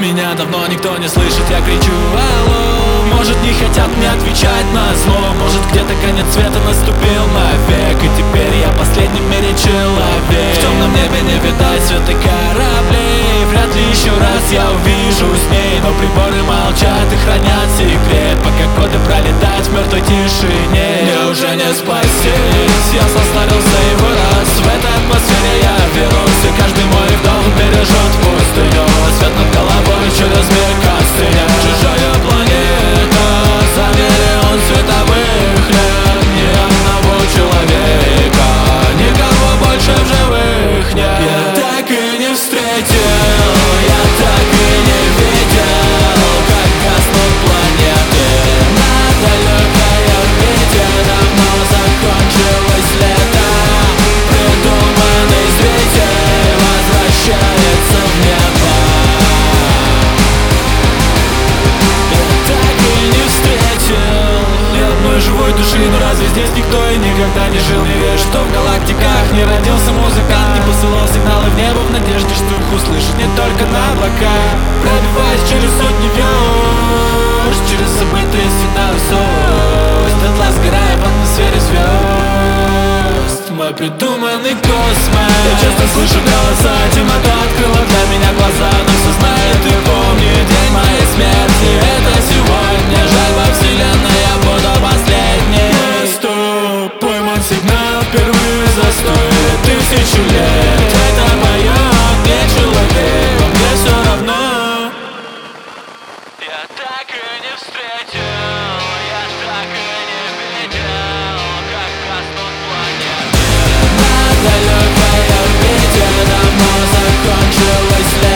Меня давно никто не слышит, я кричу алло. Может, не хотят мне отвечать на зло, может, где-то конец света наступил навек, и теперь я последний в мире человек. В темном небе не видать света кораблей, вряд ли еще раз я увижу с ней, но приборы молчат и хранят секрет, пока годы пролетают в мертвой тишине. Мне уже не спастись, я состарился и вырос. В этой атмосфере я вернулся, каждый мой вдох бережет пустыню. Свет над головой через мир костыня. Чужая планета за миллион световых лет. Ни одного человека, никого больше в живых нет. Я так и не встретил, я так и не видел, как гаснут планеты на далекой орбите. Давно закончилось лето, придуманный зритель возвращается в небо. Я так и не встретил ни одной живой души, но разве здесь никто и никогда не жил? Не веришь, что в галактиках не родился музыкант, не посылал сигналы в небо в надежде, что их услышат не только на облаках. Пробиваясь через сотни верст, через забытые сигналы звезд, дотла сгорая в атмосфере звезд. Мой придуманный космос. Я часто слышу голоса, темнота открыла для меня глаза, но все знает и помнит день моей смерти. Это сегодня, жаль, во вселенной я буду последний. Стоп, пойман сигнал, впервые застой тысячу лет. Это мое, не человек, но мне все равно. Я так и не встретил, я так и не видел, как гаснут планеты на далекой орбите. Давно закончилось лето.